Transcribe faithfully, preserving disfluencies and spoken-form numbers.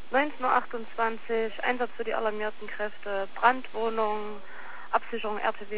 neunzehn Uhr achtundzwanzig, Einsatz für die alarmierten Kräfte, Brandwohnung, Absicherung R T W